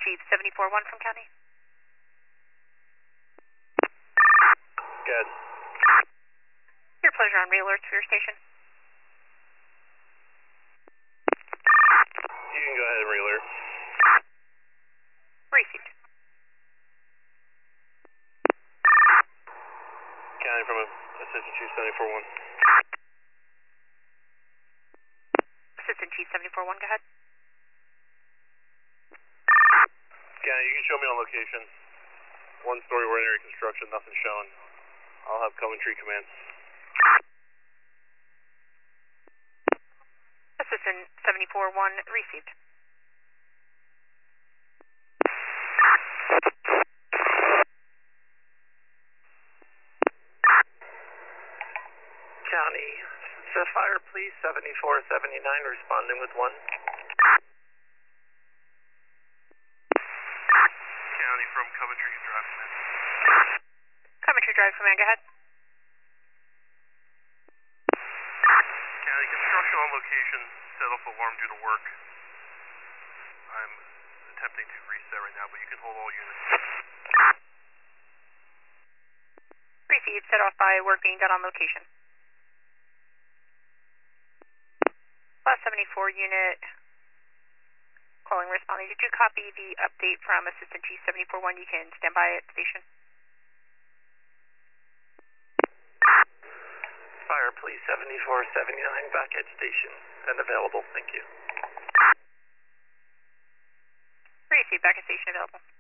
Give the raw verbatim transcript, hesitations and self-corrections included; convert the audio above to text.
Chief seventy-four one from County. Good. Your pleasure on re-alerts for your station. You can go ahead and re-alert. Received. County from Assistant Chief seventy-four one. Assistant Chief seventy-four one, go ahead. County, you can show me on location. One story, we're in area construction, nothing showing. I'll have Coventry command. Assistant seventy-four one, received. County, Sapphire Police seventy-four seventy-nine responding with one. County from Coventry Drive command. Coventry Drive command, go ahead. County, construction on location, set off alarm due to work. I'm attempting to reset right now, but you can hold all units. Received, set off by work being done on location. Class seventy-four unit, calling responding. Did you copy the update from Assistant Chief seventy-four one? You can stand by at station. Fire Police seventy-four seventy-nine back at station and available, thank you. Received, back at station available.